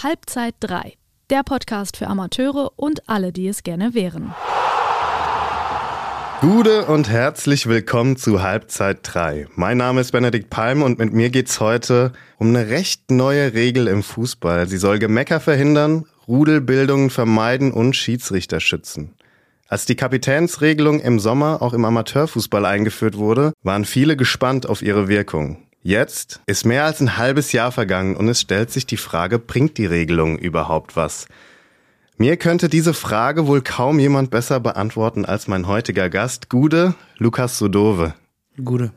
Halbzeit 3, der Podcast für Amateure und alle, die es gerne wären. Gute und herzlich willkommen zu Halbzeit 3. Mein Name ist Benedikt Palm und mit mir geht's heute um eine recht neue Regel im Fußball. Sie soll Gemecker verhindern, Rudelbildungen vermeiden und Schiedsrichter schützen. Als die Kapitänsregelung im Sommer auch im Amateurfußball eingeführt wurde, waren viele gespannt auf ihre Wirkung. Jetzt ist mehr als ein halbes Jahr vergangen und es stellt sich die Frage, bringt die Regelung überhaupt was? Mir könnte diese Frage wohl kaum jemand besser beantworten als mein heutiger Gast, Gude Lukas Sudove. Gude.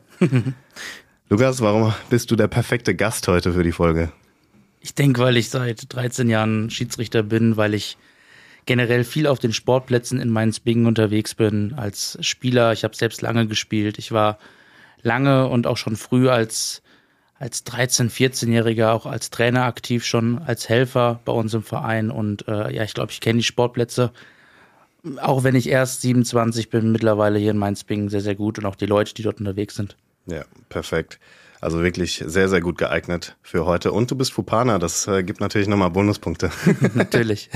Lukas, warum bist du der perfekte Gast heute für die Folge? Ich denke, weil ich seit 13 Jahren Schiedsrichter bin, weil ich generell viel auf den Sportplätzen in Mainz-Bingen unterwegs bin als Spieler. Ich habe selbst lange gespielt. Ich war lange und auch schon früh als 13-, 14-Jähriger auch als Trainer aktiv, schon als Helfer bei uns im Verein. Und ich glaube, ich kenne die Sportplätze, auch wenn ich erst 27 bin, mittlerweile hier in Mainz-Bingen sehr, sehr gut und auch die Leute, die dort unterwegs sind. Ja, perfekt. Also wirklich sehr, sehr gut geeignet für heute. Und du bist Fupaner, das gibt natürlich nochmal Bonuspunkte. Natürlich.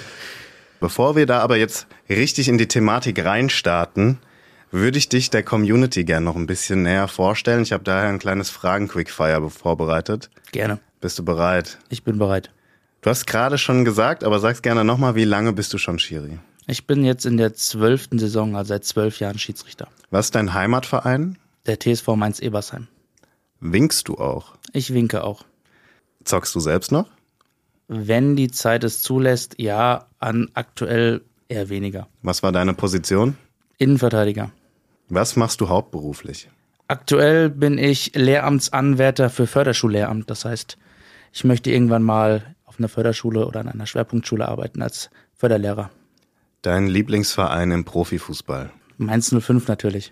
Bevor wir da aber jetzt richtig in die Thematik reinstarten, würde ich dich der Community gerne noch ein bisschen näher vorstellen. Ich habe daher ein kleines Fragen-Quickfire vorbereitet. Gerne. Bist du bereit? Ich bin bereit. Du hast gerade schon gesagt, aber sag's gerne nochmal, wie lange bist du schon Schiri? Ich bin jetzt in der 12. Saison, also seit 12 Jahren Schiedsrichter. Was ist dein Heimatverein? Der TSV Mainz-Ebersheim. Winkst du auch? Ich winke auch. Zockst du selbst noch? Wenn die Zeit es zulässt, ja, aktuell eher weniger. Was war deine Position? Innenverteidiger. Was machst du hauptberuflich? Aktuell bin ich Lehramtsanwärter für Förderschullehramt. Das heißt, ich möchte irgendwann mal auf einer Förderschule oder an einer Schwerpunktschule arbeiten als Förderlehrer. Dein Lieblingsverein im Profifußball? Mainz 05 natürlich.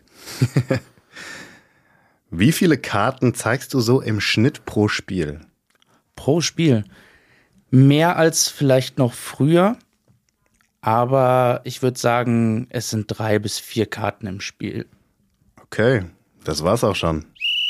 Wie viele Karten zeigst du so im Schnitt pro Spiel? Pro Spiel? Mehr als vielleicht noch früher. Aber ich würde sagen, es sind 3 bis 4 Karten im Spiel. Okay, das war's auch schon.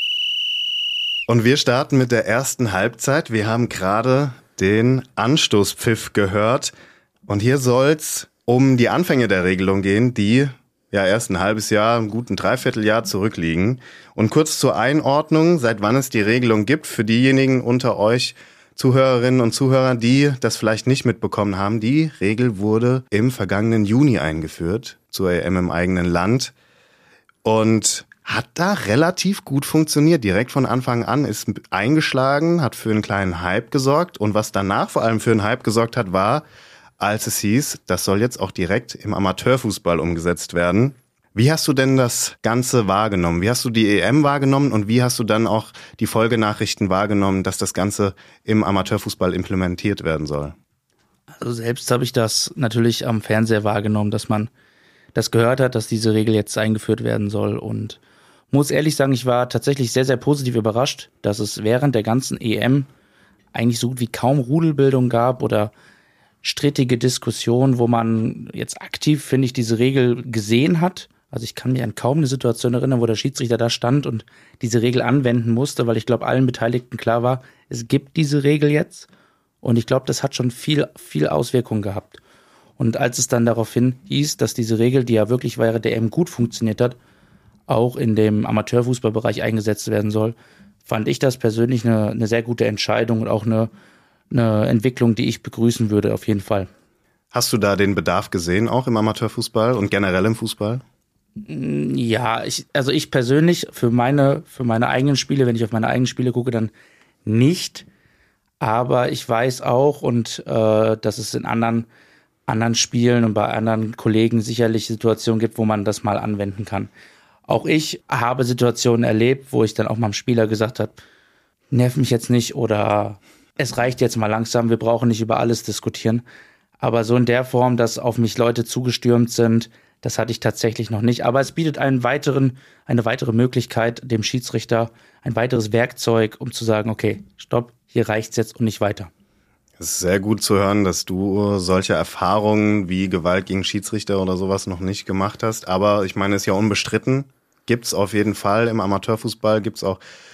Und wir starten mit der ersten Halbzeit. Wir haben gerade den Anstoßpfiff gehört. Und hier soll's um die Anfänge der Regelung gehen, die ja erst ein halbes Jahr, ein guten Dreivierteljahr zurückliegen. Und kurz zur Einordnung, seit wann es die Regelung gibt, für diejenigen unter euch Zuhörerinnen und Zuhörer, die das vielleicht nicht mitbekommen haben. Die Regel wurde im vergangenen Juni eingeführt, zur EM im eigenen Land. Und hat da relativ gut funktioniert. Direkt von Anfang an ist eingeschlagen, hat für einen kleinen Hype gesorgt. Und was danach vor allem für einen Hype gesorgt hat, war, als es hieß, das soll jetzt auch direkt im Amateurfußball umgesetzt werden. Wie hast du denn das Ganze wahrgenommen? Wie hast du die EM wahrgenommen und wie hast du dann auch die Folgenachrichten wahrgenommen, dass das Ganze im Amateurfußball implementiert werden soll? Also selbst habe ich das natürlich am Fernseher wahrgenommen, dass man das gehört hat, dass diese Regel jetzt eingeführt werden soll. Und muss ehrlich sagen, ich war tatsächlich sehr, sehr positiv überrascht, dass es während der ganzen EM eigentlich so gut wie kaum Rudelbildung gab oder strittige Diskussionen, wo man jetzt aktiv, finde ich, diese Regel gesehen hat. Also ich kann mich an kaum eine Situation erinnern, wo der Schiedsrichter da stand und diese Regel anwenden musste, weil ich glaube, allen Beteiligten klar war, es gibt diese Regel jetzt. Und ich glaube, das hat schon viel Auswirkungen gehabt. Und als es dann daraufhin hieß, dass diese Regel, die ja wirklich während der EM gut funktioniert hat, auch in dem Amateurfußballbereich eingesetzt werden soll, fand ich das persönlich eine sehr gute Entscheidung und auch eine Entwicklung, die ich begrüßen würde, auf jeden Fall. Hast du da den Bedarf gesehen, auch im Amateurfußball und generell im Fußball? Ja, ich persönlich für meine eigenen Spiele, wenn ich auf meine eigenen Spiele gucke, dann nicht. Aber ich weiß auch dass es in anderen Spielen und bei anderen Kollegen sicherlich Situationen gibt, wo man das mal anwenden kann. Auch ich habe Situationen erlebt, wo ich dann auch mal dem Spieler gesagt habe, nerv mich jetzt nicht oder es reicht jetzt mal langsam, wir brauchen nicht über alles diskutieren. Aber so in der Form, dass auf mich Leute zugestürmt sind, das hatte ich tatsächlich noch nicht. Aber es bietet eine weitere Möglichkeit, dem Schiedsrichter ein weiteres Werkzeug, um zu sagen, okay, stopp, hier reicht's jetzt und nicht weiter. Es ist sehr gut zu hören, dass du solche Erfahrungen wie Gewalt gegen Schiedsrichter oder sowas noch nicht gemacht hast. Aber ich meine, es ist ja unbestritten. Gibt's auf jeden Fall im Amateurfußball, gibt's auch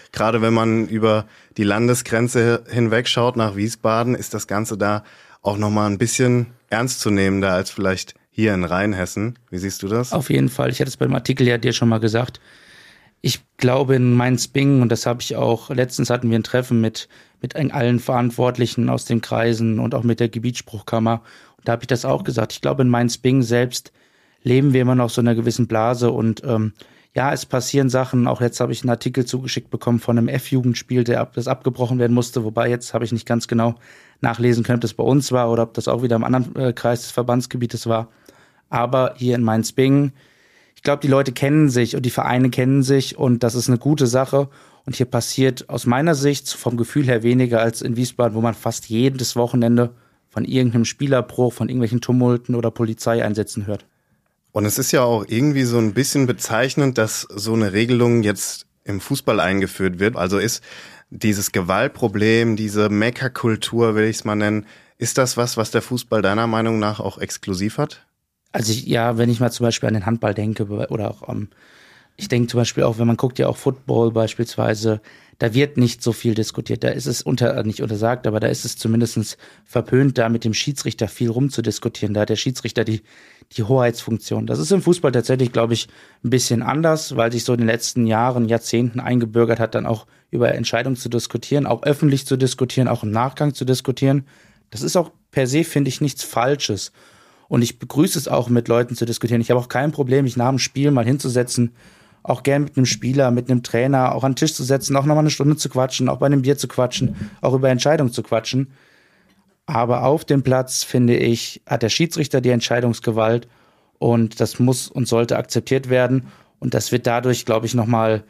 gerade wenn man über die Landesgrenze hinweg schaut nach Wiesbaden, ist das Ganze da auch nochmal ein bisschen ernstzunehmender als vielleicht hier in Rheinhessen. Wie siehst du das? Auf jeden Fall. Ich hatte es beim Artikel ja dir schon mal gesagt. Ich glaube in Mainz-Bingen, und das habe ich auch, letztens hatten wir ein Treffen mit allen Verantwortlichen aus den Kreisen und auch mit der Gebietsspruchkammer. Und da habe ich das auch gesagt. Ich glaube in Mainz-Bingen selbst leben wir immer noch so in einer gewissen Blase und ja, es passieren Sachen. Auch jetzt habe ich einen Artikel zugeschickt bekommen von einem F-Jugendspiel, das abgebrochen werden musste. Wobei jetzt habe ich nicht ganz genau nachlesen können, ob das bei uns war oder ob das auch wieder im anderen Kreis des Verbandsgebietes war. Aber hier in Mainz-Bingen, ich glaube, die Leute kennen sich und die Vereine kennen sich und das ist eine gute Sache. Und hier passiert aus meiner Sicht vom Gefühl her weniger als in Wiesbaden, wo man fast jedes Wochenende von irgendeinem Spielerbruch, von irgendwelchen Tumulten oder Polizeieinsätzen hört. Und es ist ja auch irgendwie so ein bisschen bezeichnend, dass so eine Regelung jetzt im Fußball eingeführt wird. Also ist dieses Gewaltproblem, diese Meckerkultur, will ich es mal nennen, ist das was der Fußball deiner Meinung nach auch exklusiv hat? Also wenn ich mal zum Beispiel an den Handball denke oder auch ich denke zum Beispiel auch, wenn man guckt ja auch Football beispielsweise, da wird nicht so viel diskutiert. Da ist es nicht untersagt, aber da ist es zumindest verpönt, da mit dem Schiedsrichter viel rumzudiskutieren. Da hat der Schiedsrichter die Hoheitsfunktion. Das ist im Fußball tatsächlich, glaube ich, ein bisschen anders, weil sich so in den letzten Jahren, Jahrzehnten eingebürgert hat, dann auch über Entscheidungen zu diskutieren, auch öffentlich zu diskutieren, auch im Nachgang zu diskutieren. Das ist auch per se, finde ich, nichts Falsches. Und ich begrüße es auch, mit Leuten zu diskutieren. Ich habe auch kein Problem, mich nach dem Spiel mal hinzusetzen, auch gern mit einem Spieler, mit einem Trainer, auch an den Tisch zu setzen, auch nochmal eine Stunde zu quatschen, auch bei einem Bier zu quatschen, auch über Entscheidungen zu quatschen. Aber auf dem Platz, finde ich, hat der Schiedsrichter die Entscheidungsgewalt und das muss und sollte akzeptiert werden. Und das wird dadurch, glaube ich, nochmal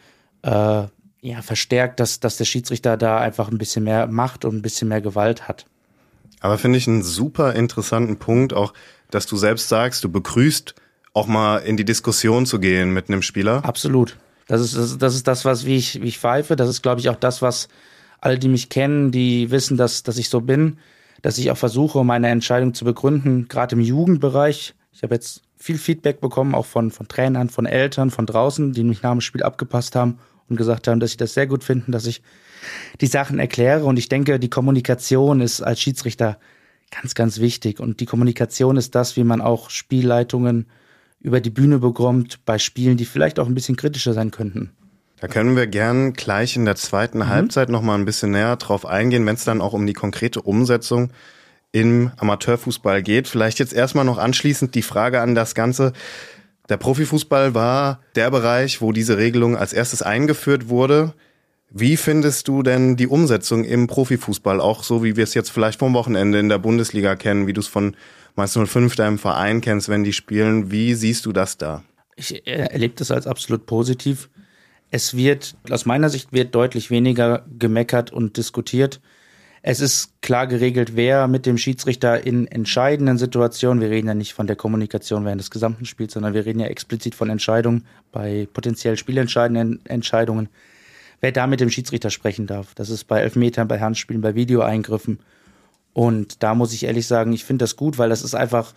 verstärkt, dass der Schiedsrichter da einfach ein bisschen mehr Macht und ein bisschen mehr Gewalt hat. Aber finde ich einen super interessanten Punkt, auch dass du selbst sagst, du begrüßt auch mal in die Diskussion zu gehen mit einem Spieler. Absolut. Das ist das, was wie ich pfeife. Das ist, glaube ich, auch das, was alle, die mich kennen, die wissen, dass ich so bin, dass ich auch versuche, meine Entscheidung zu begründen, gerade im Jugendbereich. Ich habe jetzt viel Feedback bekommen, auch von Trainern, von Eltern, von draußen, die mich nach dem Spiel abgepasst haben und gesagt haben, dass sie das sehr gut finden, dass ich die Sachen erkläre. Und ich denke, die Kommunikation ist als Schiedsrichter ganz, ganz wichtig. Und die Kommunikation ist das, wie man auch Spielleitungen über die Bühne bekommt bei Spielen, die vielleicht auch ein bisschen kritischer sein könnten. Da können wir gern gleich in der zweiten Halbzeit noch mal ein bisschen näher drauf eingehen, wenn es dann auch um die konkrete Umsetzung im Amateurfußball geht. Vielleicht jetzt erstmal noch anschließend die Frage an das Ganze. Der Profifußball war der Bereich, wo diese Regelung als erstes eingeführt wurde. Wie findest du denn die Umsetzung im Profifußball, auch so wie wir es jetzt vielleicht vom Wochenende in der Bundesliga kennen, wie du es von Mainz 05 deinem Verein kennst, wenn die spielen? Wie siehst du das da? Ich erlebe das als absolut positiv. Aus meiner Sicht wird deutlich weniger gemeckert und diskutiert. Es ist klar geregelt, wer mit dem Schiedsrichter in entscheidenden Situationen, wir reden ja nicht von der Kommunikation während des gesamten Spiels, sondern wir reden ja explizit von Entscheidungen, bei potenziell spielentscheidenden Entscheidungen, wer da mit dem Schiedsrichter sprechen darf. Das ist bei Elfmetern, bei Handspielen, bei Videoeingriffen. Und da muss ich ehrlich sagen, ich finde das gut, weil das ist einfach,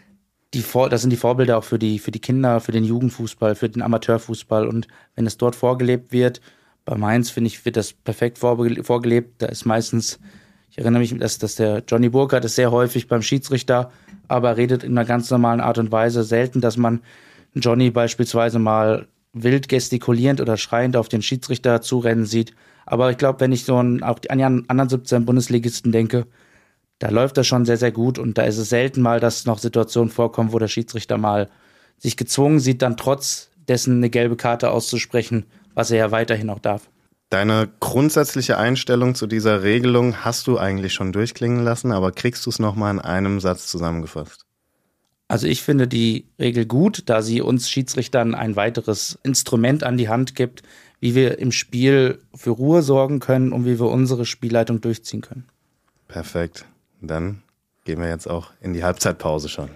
das sind die Vorbilder auch für die Kinder, für den Jugendfußball, für den Amateurfußball. Und wenn es dort vorgelebt wird, bei Mainz, finde ich, wird das perfekt vorgelebt. Da ist meistens, ich erinnere mich, dass der Johnny Burkhardt ist sehr häufig beim Schiedsrichter, aber redet in einer ganz normalen Art und Weise. Selten, dass man Johnny beispielsweise mal wild gestikulierend oder schreiend auf den Schiedsrichter zurennen sieht. Aber ich glaube, wenn ich so auch an die anderen 17 Bundesligisten denke, da läuft das schon sehr, sehr gut und da ist es selten mal, dass noch Situationen vorkommen, wo der Schiedsrichter mal sich gezwungen sieht, dann trotz dessen eine gelbe Karte auszusprechen, was er ja weiterhin auch darf. Deine grundsätzliche Einstellung zu dieser Regelung hast du eigentlich schon durchklingen lassen, aber kriegst du es nochmal in einem Satz zusammengefasst? Also ich finde die Regel gut, da sie uns Schiedsrichtern ein weiteres Instrument an die Hand gibt, wie wir im Spiel für Ruhe sorgen können und wie wir unsere Spielleitung durchziehen können. Perfekt. Dann gehen wir jetzt auch in die Halbzeitpause schon.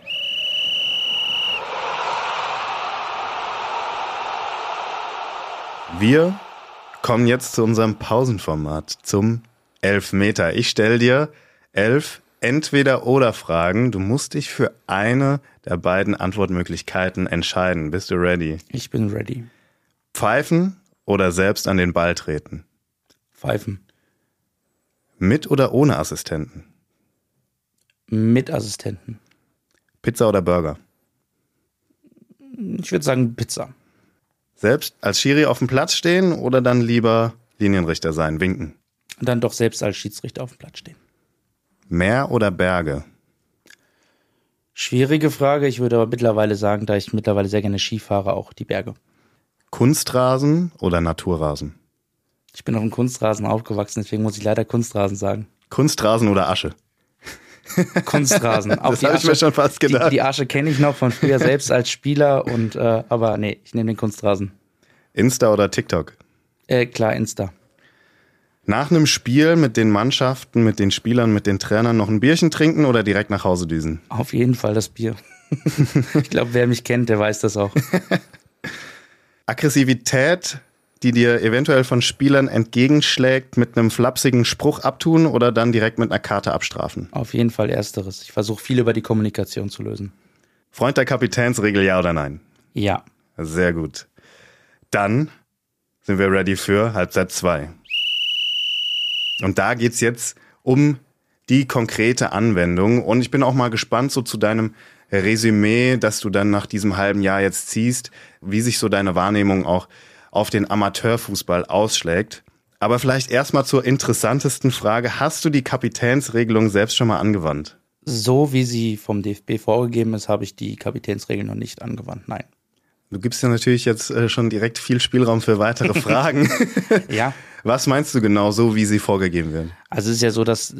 Wir kommen jetzt zu unserem Pausenformat, zum Elfmeter. Ich stelle dir 11 Entweder-oder-Fragen. Du musst dich für eine der beiden Antwortmöglichkeiten entscheiden. Bist du ready? Ich bin ready. Pfeifen oder selbst an den Ball treten? Pfeifen. Mit oder ohne Assistenten? Mit Assistenten. Pizza oder Burger? Ich würde sagen Pizza. Selbst als Schiri auf dem Platz stehen oder dann lieber Linienrichter sein, winken? Und dann doch selbst als Schiedsrichter auf dem Platz stehen. Meer oder Berge? Schwierige Frage. Ich würde aber mittlerweile sagen, da ich mittlerweile sehr gerne Ski fahre, auch die Berge. Kunstrasen oder Naturrasen? Ich bin auf dem Kunstrasen aufgewachsen, deswegen muss ich leider Kunstrasen sagen. Kunstrasen oder Asche? Kunstrasen. Das habe ich mir schon fast gedacht. Die Asche kenne ich noch von früher selbst als Spieler, aber nee, ich nehme den Kunstrasen. Insta oder TikTok? Klar, Insta. Nach einem Spiel mit den Mannschaften, mit den Spielern, mit den Trainern noch ein Bierchen trinken oder direkt nach Hause düsen? Auf jeden Fall das Bier. Ich glaube, wer mich kennt, der weiß das auch. Aggressivität, die dir eventuell von Spielern entgegenschlägt, mit einem flapsigen Spruch abtun oder dann direkt mit einer Karte abstrafen? Auf jeden Fall Ersteres. Ich versuche viel über die Kommunikation zu lösen. Freund der Kapitänsregel, ja oder nein? Ja. Sehr gut. Dann sind wir ready für Halbzeit 2. Und da geht's jetzt um die konkrete Anwendung. Und ich bin auch mal gespannt so zu deinem Resümee, das du dann nach diesem halben Jahr jetzt ziehst, wie sich so deine Wahrnehmung auch auf den Amateurfußball ausschlägt. Aber vielleicht erstmal zur interessantesten Frage. Hast du die Kapitänsregelung selbst schon mal angewandt? So wie sie vom DFB vorgegeben ist, habe ich die Kapitänsregel noch nicht angewandt. Nein. Du gibst ja natürlich jetzt schon direkt viel Spielraum für weitere Fragen. Ja. Was meinst du genau so, wie sie vorgegeben werden? Also es ist ja so, dass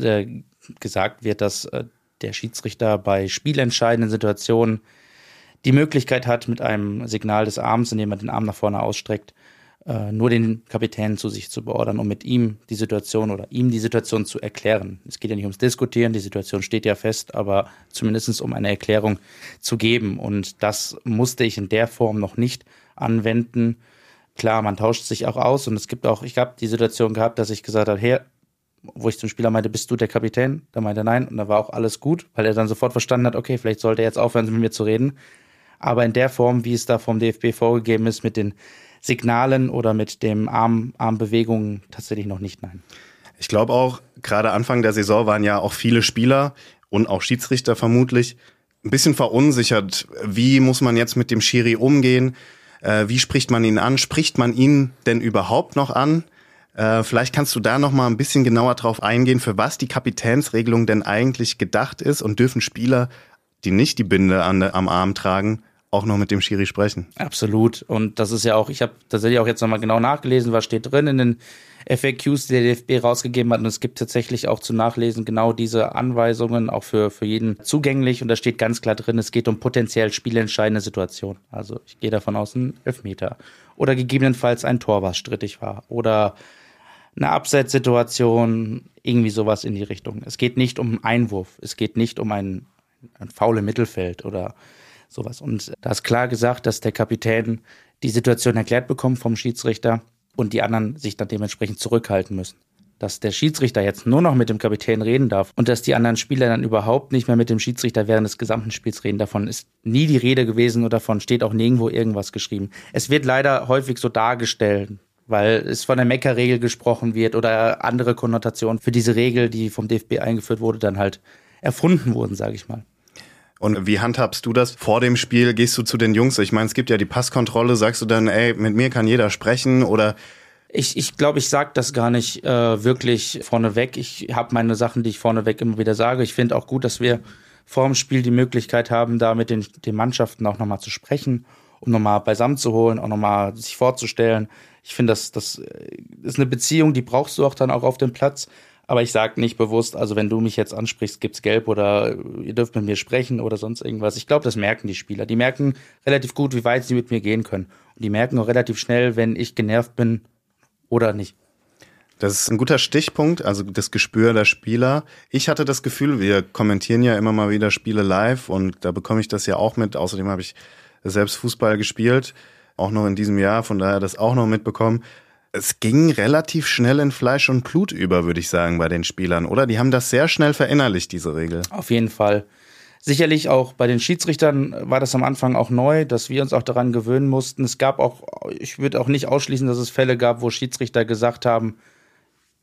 gesagt wird, dass der Schiedsrichter bei spielentscheidenden Situationen die Möglichkeit hat, mit einem Signal des Arms, indem man den Arm nach vorne ausstreckt, nur den Kapitän zu sich zu beordern, um mit ihm die Situation oder ihm die Situation zu erklären. Es geht ja nicht ums Diskutieren, die Situation steht ja fest, aber zumindest um eine Erklärung zu geben. Und das musste ich in der Form noch nicht anwenden. Klar, man tauscht sich auch aus und ich habe die Situation gehabt, dass ich gesagt habe, hey, wo ich zum Spieler meinte, bist du der Kapitän? Da meinte er nein und da war auch alles gut, weil er dann sofort verstanden hat, okay, vielleicht sollte er jetzt aufhören, mit mir zu reden. Aber in der Form, wie es da vom DFB vorgegeben ist, mit den Signalen oder mit dem Armbewegungen tatsächlich noch nicht, nein. Ich glaube auch, gerade Anfang der Saison waren ja auch viele Spieler und auch Schiedsrichter vermutlich ein bisschen verunsichert. Wie muss man jetzt mit dem Schiri umgehen? Wie spricht man ihn an? Spricht man ihn denn überhaupt noch an? Vielleicht kannst du da noch mal ein bisschen genauer drauf eingehen, für was die Kapitänsregelung denn eigentlich gedacht ist und dürfen Spieler, die nicht die Binde am Arm tragen, auch noch mit dem Schiri sprechen. Absolut. Und das ist ja auch, ich habe tatsächlich auch jetzt nochmal genau nachgelesen, was steht drin in den FAQs, die der DFB rausgegeben hat. Und es gibt tatsächlich auch zum Nachlesen genau diese Anweisungen, auch für jeden zugänglich. Und da steht ganz klar drin, es geht um potenziell spielentscheidende Situationen. Also ich gehe davon aus, ein Elfmeter. Oder gegebenenfalls ein Tor, was strittig war. Oder eine Abseitssituation, irgendwie sowas in die Richtung. Es geht nicht um einen Einwurf. Es geht nicht um ein Foul im Mittelfeld oder sowas. Und da ist klar gesagt, dass der Kapitän die Situation erklärt bekommt vom Schiedsrichter und die anderen sich dann dementsprechend zurückhalten müssen. Dass der Schiedsrichter jetzt nur noch mit dem Kapitän reden darf und dass die anderen Spieler dann überhaupt nicht mehr mit dem Schiedsrichter während des gesamten Spiels reden. Davon ist nie die Rede gewesen und davon steht auch nirgendwo irgendwas geschrieben. Es wird leider häufig so dargestellt, weil es von der Meckerregel gesprochen wird oder andere Konnotationen für diese Regel, die vom DFB eingeführt wurde, dann halt erfunden wurden, sage ich mal. Und wie handhabst du das? Vor dem Spiel gehst du zu den Jungs? Ich meine, es gibt ja die Passkontrolle. Sagst du dann, ey, mit mir kann jeder sprechen oder? Ich glaube, ich sage das gar nicht wirklich vorneweg. Ich habe meine Sachen, die ich vorneweg immer wieder sage. Ich finde auch gut, dass wir vor dem Spiel die Möglichkeit haben, da mit den Mannschaften auch nochmal zu sprechen, um nochmal beisammen zu holen, auch nochmal sich vorzustellen. Ich finde, das ist eine Beziehung, die brauchst du auch dann auch auf dem Platz. Aber ich sage nicht bewusst, also wenn du mich jetzt ansprichst, gibt's Gelb oder ihr dürft mit mir sprechen oder sonst irgendwas. Ich glaube, das merken die Spieler. Die merken relativ gut, wie weit sie mit mir gehen können. Und die merken auch relativ schnell, wenn ich genervt bin oder nicht. Das ist ein guter Stichpunkt, also das Gespür der Spieler. Ich hatte das Gefühl, wir kommentieren ja immer mal wieder Spiele live und da bekomme ich das ja auch mit. Außerdem habe ich selbst Fußball gespielt, auch noch in diesem Jahr, von daher das auch noch mitbekommen. Es ging relativ schnell in Fleisch und Blut über, würde ich sagen, bei den Spielern, oder? Die haben das sehr schnell verinnerlicht, diese Regel. Auf jeden Fall. Sicherlich auch bei den Schiedsrichtern war das am Anfang auch neu, dass wir uns auch daran gewöhnen mussten. Es gab auch, ich würde auch nicht ausschließen, dass es Fälle gab, wo Schiedsrichter gesagt haben,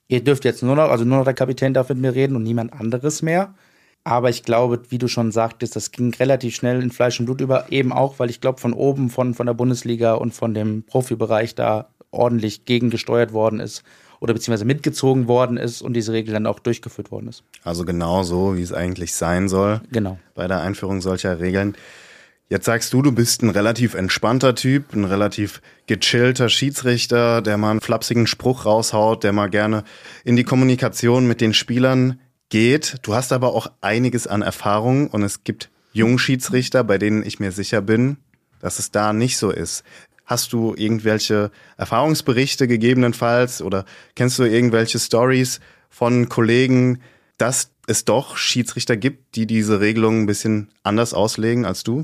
ihr dürft jetzt nur noch der Kapitän darf mit mir reden und niemand anderes mehr. Aber ich glaube, wie du schon sagtest, das ging relativ schnell in Fleisch und Blut über, eben auch, weil ich glaube, von oben, von der Bundesliga und von dem Profibereich da ordentlich gegengesteuert worden ist oder beziehungsweise mitgezogen worden ist und diese Regel dann auch durchgeführt worden ist. Also genau so, wie es eigentlich sein soll. Genau. Bei der Einführung solcher Regeln. Jetzt sagst du bist ein relativ entspannter Typ, ein relativ gechillter Schiedsrichter, der mal einen flapsigen Spruch raushaut, der mal gerne in die Kommunikation mit den Spielern geht. Du hast aber auch einiges an Erfahrung und es gibt Jungschiedsrichter, bei denen ich mir sicher bin, dass es da nicht so ist. Hast du irgendwelche Erfahrungsberichte gegebenenfalls oder kennst du irgendwelche Stories von Kollegen, dass es doch Schiedsrichter gibt, die diese Regelung ein bisschen anders auslegen als du?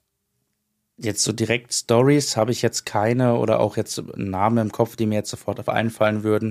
Jetzt so direkt Stories habe ich jetzt keine oder auch jetzt Namen im Kopf, die mir jetzt sofort einfallen würden.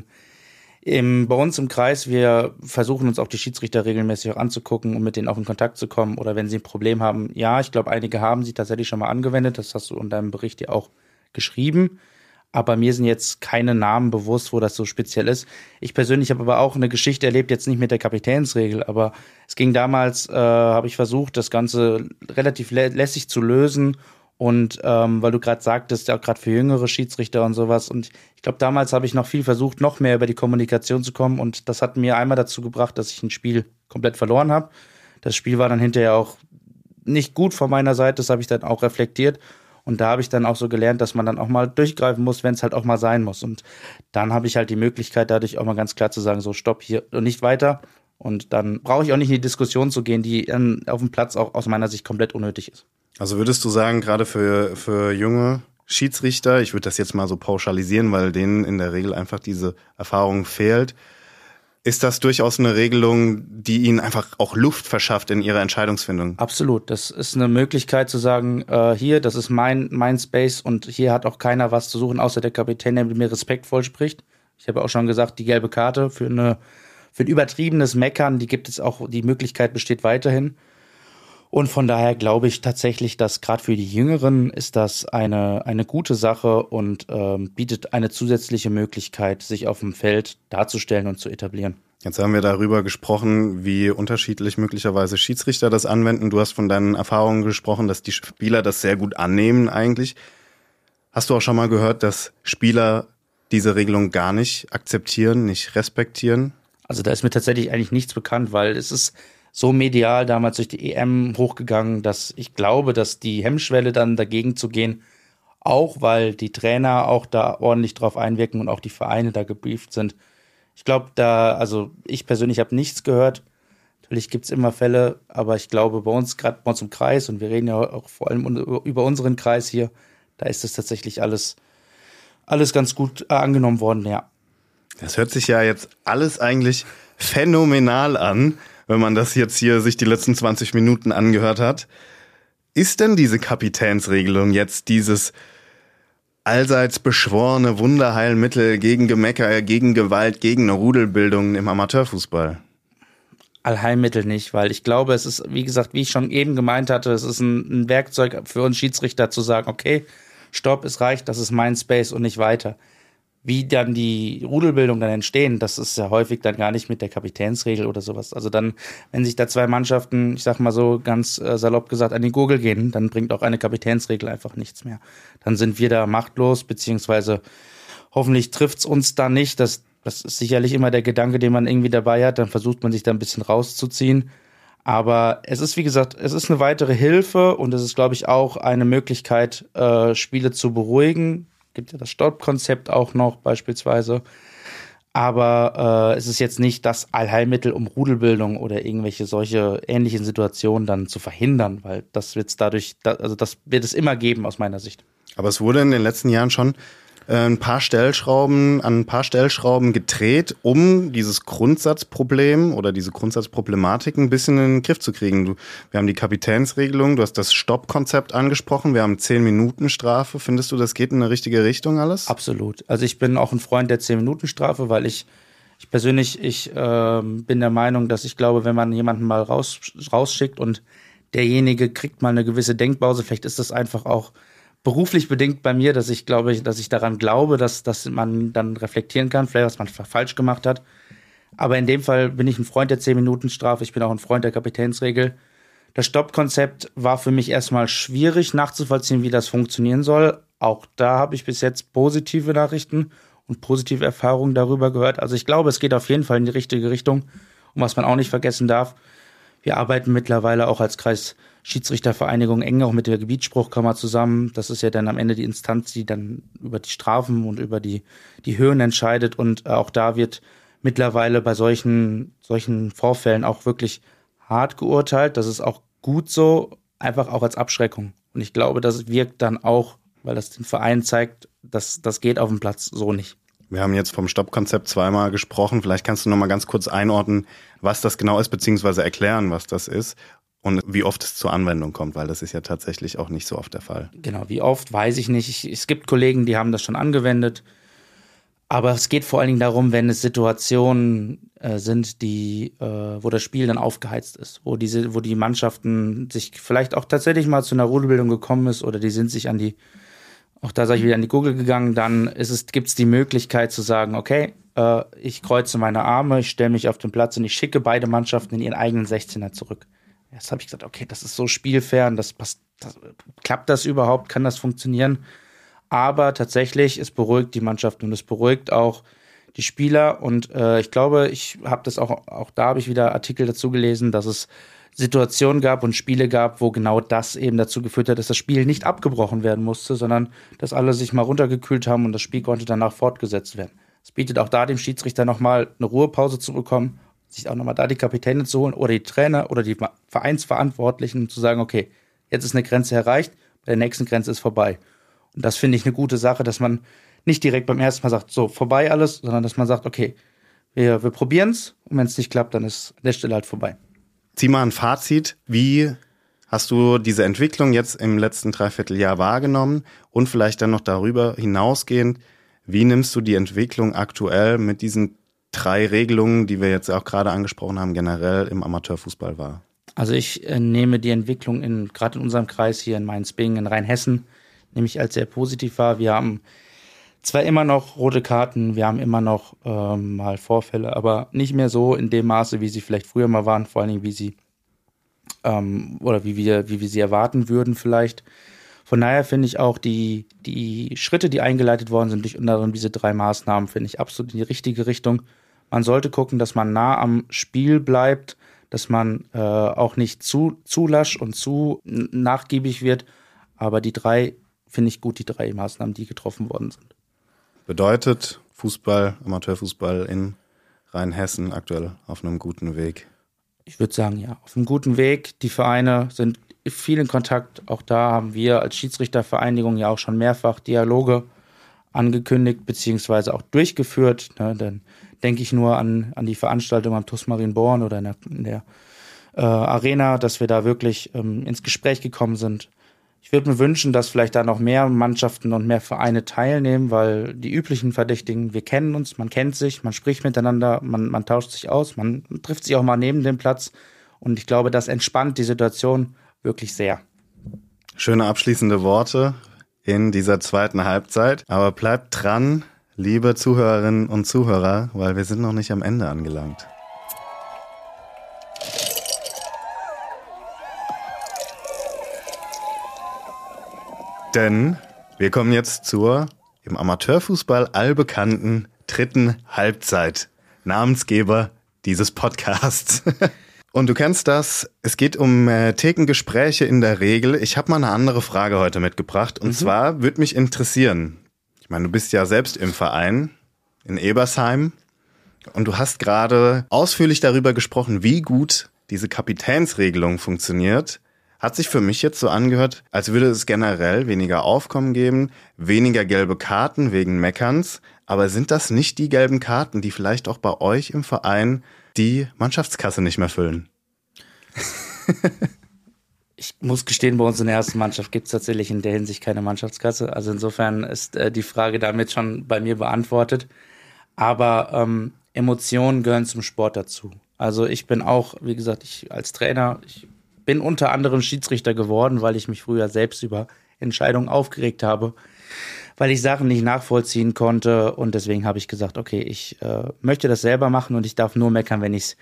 Bei uns im Kreis, wir versuchen uns auch die Schiedsrichter regelmäßig auch anzugucken, um mit denen auch in Kontakt zu kommen. Oder wenn sie ein Problem haben, ja, ich glaube, einige haben sie tatsächlich schon mal angewendet. Das hast du in deinem Bericht ja auch geschrieben. Aber mir sind jetzt keine Namen bewusst, wo das so speziell ist. Ich persönlich habe aber auch eine Geschichte erlebt, jetzt nicht mit der Kapitänsregel, aber es ging damals, habe ich versucht, das Ganze relativ lässig zu lösen. Und weil du gerade sagtest, ja, gerade für jüngere Schiedsrichter und sowas. Und ich glaube, damals habe ich noch viel versucht, noch mehr über die Kommunikation zu kommen. Und das hat mir einmal dazu gebracht, dass ich ein Spiel komplett verloren habe. Das Spiel war dann hinterher auch nicht gut von meiner Seite. Das habe ich dann auch reflektiert. Und da habe ich dann auch so gelernt, dass man dann auch mal durchgreifen muss, wenn es halt auch mal sein muss. Und dann habe ich halt die Möglichkeit, dadurch auch mal ganz klar zu sagen, so stopp hier und nicht weiter. Und dann brauche ich auch nicht in die Diskussion zu gehen, die auf dem Platz auch aus meiner Sicht komplett unnötig ist. Also würdest du sagen, gerade für junge Schiedsrichter, ich würde das jetzt mal so pauschalisieren, weil denen in der Regel einfach diese Erfahrung fehlt, ist das durchaus eine Regelung, die ihnen einfach auch Luft verschafft in ihrer Entscheidungsfindung? Absolut. Das ist eine Möglichkeit zu sagen, hier, das ist mein Space und hier hat auch keiner was zu suchen, außer der Kapitän, der mit mir respektvoll spricht. Ich habe auch schon gesagt, die gelbe Karte für ein übertriebenes Meckern, die gibt es auch, die Möglichkeit besteht weiterhin. Und von daher glaube ich tatsächlich, dass gerade für die Jüngeren ist das eine gute Sache und bietet eine zusätzliche Möglichkeit, sich auf dem Feld darzustellen und zu etablieren. Jetzt haben wir darüber gesprochen, wie unterschiedlich möglicherweise Schiedsrichter das anwenden. Du hast von deinen Erfahrungen gesprochen, dass die Spieler das sehr gut annehmen eigentlich. Hast du auch schon mal gehört, dass Spieler diese Regelung gar nicht akzeptieren, nicht respektieren? Also da ist mir tatsächlich eigentlich nichts bekannt, weil es ist so medial damals durch die EM hochgegangen, dass ich glaube, dass die Hemmschwelle dann dagegen zu gehen, auch weil die Trainer auch da ordentlich drauf einwirken und auch die Vereine da gebrieft sind. Ich glaube, ich persönlich habe nichts gehört. Natürlich gibt's immer Fälle, aber ich glaube, gerade bei uns im Kreis, und wir reden ja auch vor allem über unseren Kreis hier, da ist es tatsächlich alles ganz gut angenommen worden, ja. Das hört sich ja jetzt alles eigentlich phänomenal an, wenn man das jetzt hier sich die letzten 20 Minuten angehört hat. Ist denn diese Kapitänsregelung jetzt dieses allseits beschworene Wunderheilmittel gegen Gemecker, gegen Gewalt, gegen eine Rudelbildung im Amateurfußball? Allheilmittel nicht, weil ich glaube, es ist, wie gesagt, wie ich schon eben gemeint hatte, es ist ein Werkzeug für uns Schiedsrichter zu sagen, okay, stopp, es reicht, das ist mein Space und nicht weiter. Wie dann die Rudelbildung dann entstehen, das ist ja häufig dann gar nicht mit der Kapitänsregel oder sowas. Also dann, wenn sich da zwei Mannschaften, ich sag mal so ganz salopp gesagt, an die Gurgel gehen, dann bringt auch eine Kapitänsregel einfach nichts mehr. Dann sind wir da machtlos, beziehungsweise hoffentlich trifft's uns da nicht. Das ist sicherlich immer der Gedanke, den man irgendwie dabei hat. Dann versucht man sich da ein bisschen rauszuziehen. Aber es ist, wie gesagt, es ist eine weitere Hilfe und es ist, glaube ich, auch eine Möglichkeit, Spiele zu beruhigen. Gibt ja das Stopp-Konzept auch noch beispielsweise. Aber es ist jetzt nicht das Allheilmittel, um Rudelbildung oder irgendwelche solche ähnlichen Situationen dann zu verhindern, weil das wird es immer geben aus meiner Sicht. Aber es wurde in den letzten Jahren schon an ein paar Stellschrauben gedreht, um dieses Grundsatzproblem oder diese Grundsatzproblematik ein bisschen in den Griff zu kriegen. Wir haben die Kapitänsregelung, du hast das Stoppkonzept angesprochen, wir haben 10-Minuten-Strafe. Findest du, das geht in eine richtige Richtung alles? Absolut. Also ich bin auch ein Freund der 10-Minuten-Strafe, weil ich persönlich bin der Meinung, dass ich glaube, wenn man jemanden mal rausschickt und derjenige kriegt mal eine gewisse Denkpause, vielleicht ist das einfach auch beruflich bedingt bei mir, dass ich daran glaube, dass man dann reflektieren kann, vielleicht was man falsch gemacht hat. Aber in dem Fall bin ich ein Freund der 10-Minuten-Strafe, ich bin auch ein Freund der Kapitänsregel. Das Stoppkonzept war für mich erstmal schwierig nachzuvollziehen, wie das funktionieren soll. Auch da habe ich bis jetzt positive Nachrichten und positive Erfahrungen darüber gehört. Also ich glaube, es geht auf jeden Fall in die richtige Richtung. Und was man auch nicht vergessen darf, wir arbeiten mittlerweile auch als Kreisschiedsrichtervereinigung eng auch mit der Gebietsspruchkammer zusammen. Das ist ja dann am Ende die Instanz, die dann über die Strafen und über die Höhen entscheidet. Und auch da wird mittlerweile bei solchen Vorfällen auch wirklich hart geurteilt. Das ist auch gut so, einfach auch als Abschreckung. Und ich glaube, das wirkt dann auch, weil das den Verein zeigt, dass das geht auf dem Platz so nicht. Wir haben jetzt vom Stoppkonzept zweimal gesprochen. Vielleicht kannst du noch mal ganz kurz einordnen, was das genau ist, beziehungsweise erklären, was das ist und wie oft es zur Anwendung kommt, weil das ist ja tatsächlich auch nicht so oft der Fall. Genau, wie oft, weiß ich nicht. Es gibt Kollegen, die haben das schon angewendet. Aber es geht vor allen Dingen darum, wenn es Situationen sind, wo das Spiel dann aufgeheizt ist, wo die Mannschaften sich vielleicht auch tatsächlich mal zu einer Rudelbildung gekommen ist oder die sind sich auch da sage ich wieder an die Gurgel gegangen, dann gibt's die Möglichkeit zu sagen, okay, ich kreuze meine Arme, ich stelle mich auf den Platz und ich schicke beide Mannschaften in ihren eigenen 16er zurück. Jetzt habe ich gesagt, okay, das ist so spielfern, klappt das überhaupt, kann das funktionieren? Aber tatsächlich, es beruhigt die Mannschaft und es beruhigt auch die Spieler. Und ich glaube, ich habe das auch da habe ich wieder Artikel dazu gelesen, dass es Situationen gab und Spiele gab, wo genau das eben dazu geführt hat, dass das Spiel nicht abgebrochen werden musste, sondern dass alle sich mal runtergekühlt haben und das Spiel konnte danach fortgesetzt werden. Es bietet auch da dem Schiedsrichter nochmal eine Ruhepause zu bekommen, sich auch nochmal da die Kapitäne zu holen oder die Trainer oder die Vereinsverantwortlichen zu sagen, okay, jetzt ist eine Grenze erreicht, bei der nächsten Grenze ist vorbei. Und das finde ich eine gute Sache, dass man nicht direkt beim ersten Mal sagt, so, vorbei alles, sondern dass man sagt, okay, wir probieren es und wenn es nicht klappt, dann ist an der Stelle halt vorbei. Zieh mal ein Fazit. Wie hast du diese Entwicklung jetzt im letzten Dreivierteljahr wahrgenommen und vielleicht dann noch darüber hinausgehend, wie nimmst du die Entwicklung aktuell mit diesen 3 Regelungen, die wir jetzt auch gerade angesprochen haben, generell im Amateurfußball wahr? Also ich nehme die Entwicklung gerade in unserem Kreis hier in Mainz-Bingen, in Rheinhessen, nämlich als sehr positiv wahr. Wir haben zwar immer noch rote Karten, wir haben immer noch mal Vorfälle, aber nicht mehr so in dem Maße, wie sie vielleicht früher mal waren, vor allen Dingen wie wir sie erwarten würden vielleicht. Von daher finde ich auch die Schritte, die eingeleitet worden sind durch unter anderem diese 3 Maßnahmen, finde ich absolut in die richtige Richtung. Man sollte gucken, dass man nah am Spiel bleibt, dass man auch nicht zu lasch und zu nachgiebig wird, aber die 3 finde ich gut, die 3 Maßnahmen, die getroffen worden sind. Bedeutet Fußball, Amateurfußball in Rheinhessen aktuell auf einem guten Weg? Ich würde sagen, ja, auf einem guten Weg. Die Vereine sind viel in Kontakt. Auch da haben wir als Schiedsrichtervereinigung ja auch schon mehrfach Dialoge angekündigt beziehungsweise auch durchgeführt. Ne? Dann denke ich nur an die Veranstaltung am TuS Marienborn oder in der Arena, dass wir da wirklich ins Gespräch gekommen sind. Ich würde mir wünschen, dass vielleicht da noch mehr Mannschaften und mehr Vereine teilnehmen, weil die üblichen Verdächtigen, wir kennen uns, man kennt sich, man spricht miteinander, man tauscht sich aus, man trifft sich auch mal neben dem Platz und ich glaube, das entspannt die Situation wirklich sehr. Schöne abschließende Worte in dieser zweiten Halbzeit, aber bleibt dran, liebe Zuhörerinnen und Zuhörer, weil wir sind noch nicht am Ende angelangt. Denn wir kommen jetzt zur im Amateurfußball allbekannten 3. Halbzeit. Namensgeber dieses Podcasts. Und du kennst das, es geht um Thekengespräche in der Regel. Ich habe mal eine andere Frage heute mitgebracht. Und zwar würde mich interessieren, ich meine, du bist ja selbst im Verein in Ebersheim. Und du hast gerade ausführlich darüber gesprochen, wie gut diese Kapitänsregelung funktioniert. Hat sich für mich jetzt so angehört, als würde es generell weniger Aufkommen geben, weniger gelbe Karten wegen Meckerns. Aber sind das nicht die gelben Karten, die vielleicht auch bei euch im Verein die Mannschaftskasse nicht mehr füllen? Ich muss gestehen, bei uns in der ersten Mannschaft gibt es tatsächlich in der Hinsicht keine Mannschaftskasse. Also insofern ist die Frage damit schon bei mir beantwortet. Aber Emotionen gehören zum Sport dazu. Also ich bin auch, wie gesagt, ich als Trainer, ich bin unter anderem Schiedsrichter geworden, weil ich mich früher selbst über Entscheidungen aufgeregt habe, weil ich Sachen nicht nachvollziehen konnte. Und deswegen habe ich gesagt, okay, ich möchte das selber machen und ich darf nur meckern, wenn ich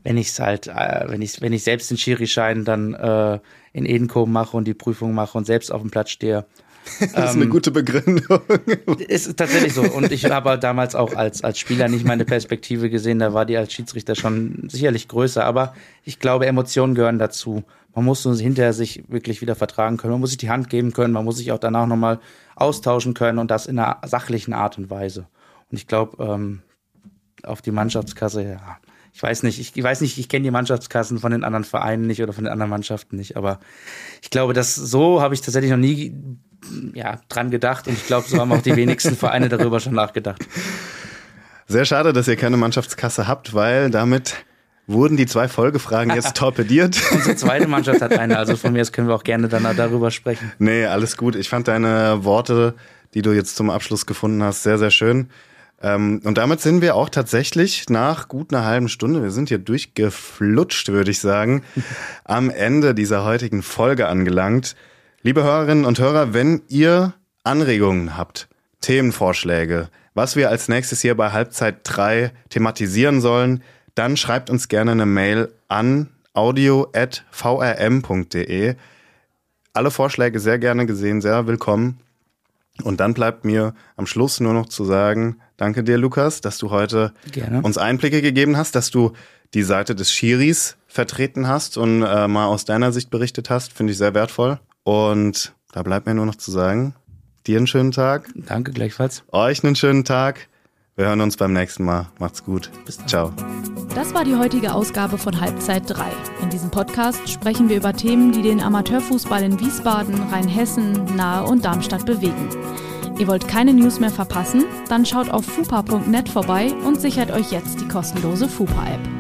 selbst den Schiri-Schein dann in Edenkoben mache und die Prüfung mache und selbst auf dem Platz stehe. Das ist eine gute Begründung. Ist tatsächlich so. Und ich habe damals auch als Spieler nicht meine Perspektive gesehen. Da war die als Schiedsrichter schon sicherlich größer. Aber ich glaube, Emotionen gehören dazu. Man muss hinterher sich wirklich wieder vertragen können. Man muss sich die Hand geben können. Man muss sich auch danach nochmal austauschen können und das in einer sachlichen Art und Weise. Und ich glaube, auf die Mannschaftskasse, ja. Ich weiß nicht, ich kenne die Mannschaftskassen von den anderen Vereinen nicht oder von den anderen Mannschaften nicht, aber ich glaube, so habe ich tatsächlich noch nie dran gedacht und ich glaube, so haben auch die wenigsten Vereine darüber schon nachgedacht. Sehr schade, dass ihr keine Mannschaftskasse habt, weil damit wurden die 2 Folgefragen jetzt torpediert. Unsere zweite Mannschaft hat eine, also von mir aus können wir auch gerne dann darüber sprechen. Nee, alles gut. Ich fand deine Worte, die du jetzt zum Abschluss gefunden hast, sehr, sehr schön. Und damit sind wir auch tatsächlich nach gut einer halben Stunde, wir sind hier durchgeflutscht, würde ich sagen, am Ende dieser heutigen Folge angelangt. Liebe Hörerinnen und Hörer, wenn ihr Anregungen habt, Themenvorschläge, was wir als nächstes hier bei Halbzeit 3 thematisieren sollen, dann schreibt uns gerne eine Mail an audio@vrm.de. Alle Vorschläge sehr gerne gesehen, sehr willkommen. Und dann bleibt mir am Schluss nur noch zu sagen, danke dir, Lukas, dass du heute uns Einblicke gegeben hast, dass du die Seite des Schiris vertreten hast und mal aus deiner Sicht berichtet hast. Finde ich sehr wertvoll. Und da bleibt mir nur noch zu sagen, dir einen schönen Tag. Danke, gleichfalls. Euch einen schönen Tag. Wir hören uns beim nächsten Mal. Macht's gut. Bis dann. Ciao. Das war die heutige Ausgabe von Halbzeit 3. In diesem Podcast sprechen wir über Themen, die den Amateurfußball in Wiesbaden, Rheinhessen, Nahe und Darmstadt bewegen. Ihr wollt keine News mehr verpassen? Dann schaut auf fupa.net vorbei und sichert euch jetzt die kostenlose FUPA-App.